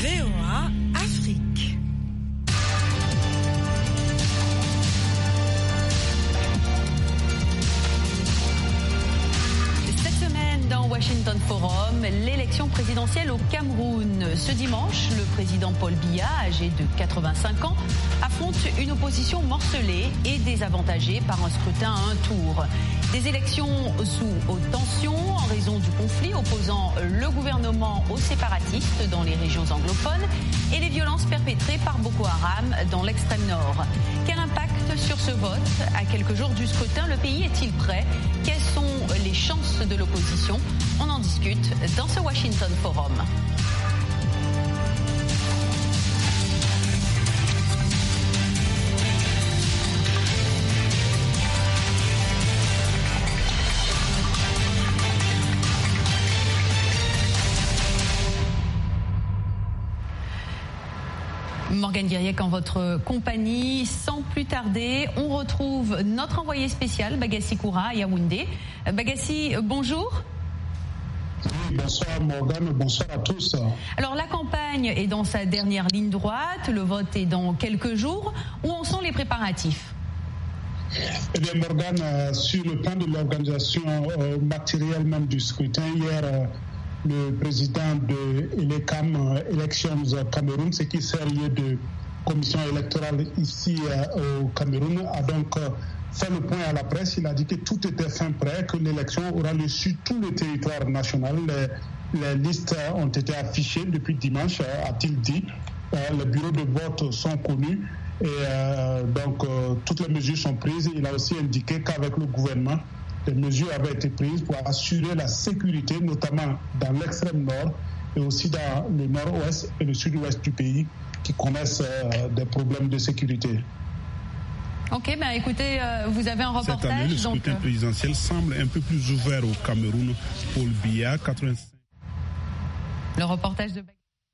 VOA Afrique. Cette semaine dans Washington Forum, l'élection présidentielle au Cameroun. Ce dimanche, le président Paul Biya, âgé de 85 ans, affronte une opposition morcelée et désavantagée par un scrutin à un tour. Des élections sous haute tension en raison du conflit opposant le gouvernement aux séparatistes dans les régions anglophones et les violences perpétrées par Boko Haram dans l'extrême nord. Quel impact sur ce vote? À quelques jours du scrutin, le pays est-il prêt? Quelles sont les chances de l'opposition? On en discute dans ce Washington Forum. Morgane Guiriec en votre compagnie. Sans plus tarder, on retrouve notre envoyé spécial, Bagassi Koura, à Yaoundé. Bagassi, bonjour. Oui, bonsoir Morgane, bonsoir à tous. Alors la campagne est dans sa dernière ligne droite, le vote est dans quelques jours. Où en sont les préparatifs? Eh bien Morgane, sur le plan de l'organisation matérielle même du scrutin, hier, le président de ELECAM, Elections Cameroun, ce qui sert de commission électorale ici au Cameroun, a donc fait le point à la presse. Il a dit que tout était fin prêt, que l'élection aura lieu sur tout le territoire national. Les listes ont été affichées depuis dimanche, a-t-il dit. Les bureaux de vote sont connus et donc toutes les mesures sont prises. Il a aussi indiqué qu'avec le gouvernement, des mesures avaient été prises pour assurer la sécurité, notamment dans l'extrême nord et aussi dans le nord-ouest et le sud-ouest du pays qui connaissent des problèmes de sécurité. Ok, ben écoutez, vous avez un reportage. Cette année, le scrutin présidentiel semble un peu plus ouvert au Cameroun. Paul Biya, 85. Le reportage de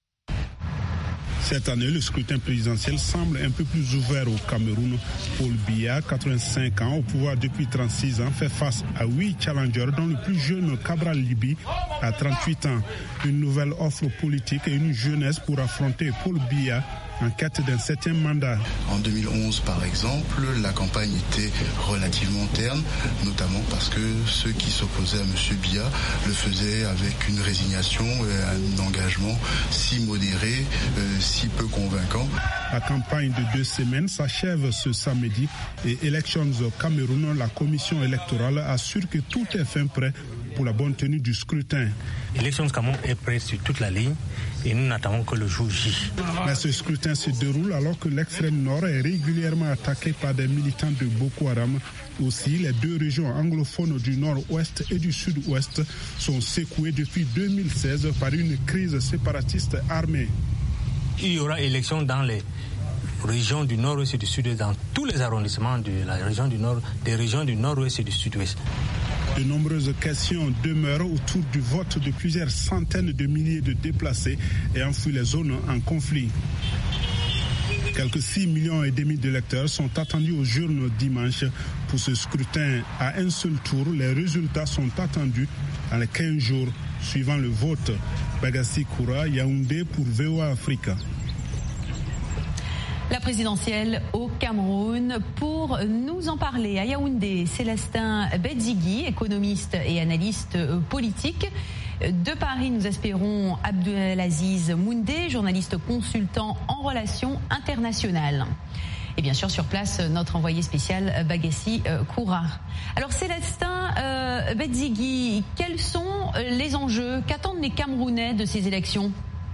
Cette année, le scrutin présidentiel semble un peu plus ouvert au Cameroun. Paul Biya, 85 ans, au pouvoir depuis 36 ans, fait face à 8 challengers, dont le plus jeune Cabral Libi à 38 ans. Une nouvelle offre politique et une jeunesse pour affronter Paul Biya en quête d'un 7e mandat. En 2011, par exemple, la campagne était relativement terne, notamment parce que ceux qui s'opposaient à M. Biya le faisaient avec une résignation et un engagement si modéré, si peu convaincant. La campagne de 2 semaines s'achève ce samedi et Elections Cameroun, la commission électorale, assure que tout est fin prêt pour la bonne tenue du scrutin. Elections Cameroun est prête sur toute la ligne et nous n'attendons que le jour J. Mais ce scrutin se déroule alors que l'extrême nord est régulièrement attaqué par des militants de Boko Haram. Aussi, les 2 régions anglophones du nord-ouest et du sud-ouest sont secouées depuis 2016 par une crise séparatiste armée. Il y aura élection dans les régions du nord-ouest et du sud-ouest, dans tous les arrondissements de la région du nord, des régions du nord-ouest et du sud-ouest. De nombreuses questions demeurent autour du vote de plusieurs centaines de milliers de déplacés ayant fui les zones en conflit. Quelques 6,5 millions d'électeurs sont attendus aux urnes dimanche. Pour ce scrutin à un seul tour, les résultats sont attendus dans les 15 jours suivant le vote. Bagassi Koura, Yaoundé pour VOA Africa. La présidentielle au Cameroun. Pour nous en parler à Yaoundé, Célestin Bedzigui, économiste et analyste politique. De Paris, nous espérons Abdelaziz Moundé, journaliste consultant en relations internationales. Et bien sûr, sur place, notre envoyé spécial Bagassi Koura. Alors Célestin Bedzigui, quels sont les enjeux? Qu'attendent les Camerounais de ces élections?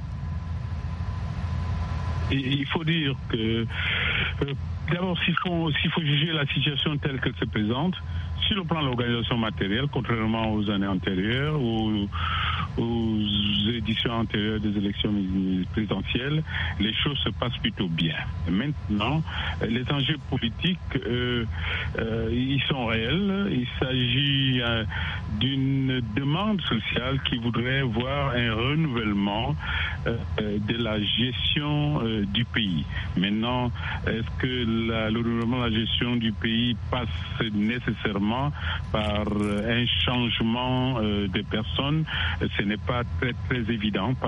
Il faut dire que, d'abord, s'il faut juger la situation telle qu'elle se présente, sur le plan de l'organisation matérielle, contrairement aux années antérieures, aux éditions antérieures des élections présidentielles, les choses se passent plutôt bien. Maintenant, les enjeux politiques, ils sont réels. Il s'agit d'une demande sociale qui voudrait voir un renouvellement de la gestion du pays. Maintenant, est-ce que le renouvellement de la gestion du pays passe nécessairement par un changement des personnes? Ce n'est pas très, très évident.